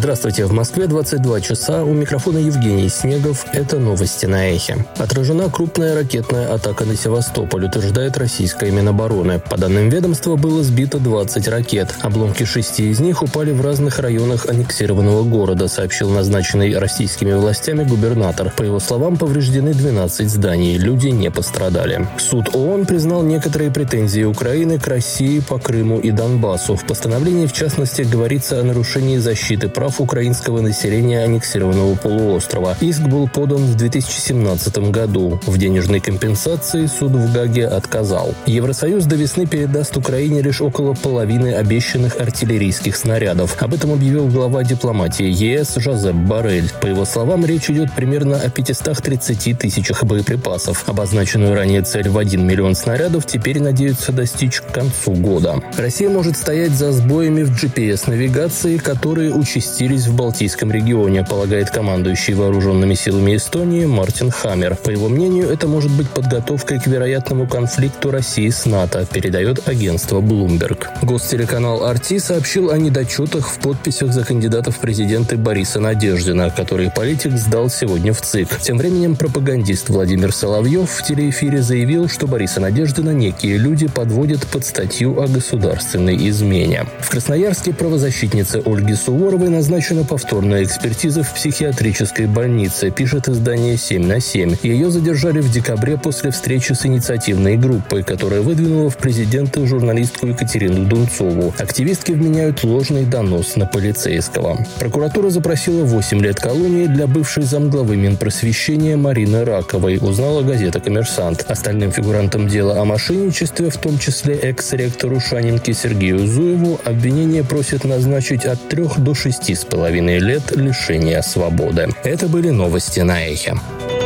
Здравствуйте, в Москве 22 часа, у микрофона Евгений Снегов, это новости на Эхе. Отражена крупная ракетная атака на Севастополь, утверждает российское Минобороны. По данным ведомства, было сбито 20 ракет. Обломки 6 из них упали в разных районах аннексированного города, сообщил назначенный российскими властями губернатор. По его словам, повреждены 12 зданий, люди не пострадали. Суд ООН признал некоторые претензии Украины к России по Крыму и Донбассу. В постановлении, в частности, говорится о нарушении защиты прав украинского населения аннексированного полуострова. Иск был подан в 2017 году. В денежной компенсации суд в Гаге отказал. Евросоюз до весны передаст Украине лишь около половины обещанных артиллерийских снарядов. Об этом объявил глава дипломатии ЕС Жозеп Боррель. По его словам, речь идет примерно о 530 тысячах боеприпасов. Обозначенную ранее цель в 1 миллион снарядов теперь надеются достичь к концу года. Россия может стоять за сбоями в GPS-навигации, которые участились в Балтийском регионе, полагает командующий вооруженными силами Эстонии Мартин Хаммер. По его мнению, это может быть подготовкой к вероятному конфликту России с НАТО, передает агентство Bloomberg. Гостелеканал RT сообщил о недочетах в подписях за кандидатов в президенты Бориса Надеждина, которые политик сдал сегодня в ЦИК. Тем временем пропагандист Владимир Соловьев в телеэфире заявил, что Бориса Надеждина некие люди подводят под статью о государственной измене. В Красноярске правозащитнице Ольге Суворовой назначена повторная экспертиза в психиатрической больнице, пишет издание «7/7». Ее задержали в декабре после встречи с инициативной группой, которая выдвинула в президенты журналистку Екатерину Дунцову. Активистки вменяют ложный донос на полицейского. Прокуратура запросила 8 лет колонии для бывшей замглавы Минпросвещения Марины Раковой, узнала газета «Коммерсант». Остальным фигурантам дела о мошенничестве, в том числе экс-ректору Шанинки Сергею Зуеву, обвинение просит назначить от 3 до 6,5 лет лишения свободы. Это были новости на Эхе.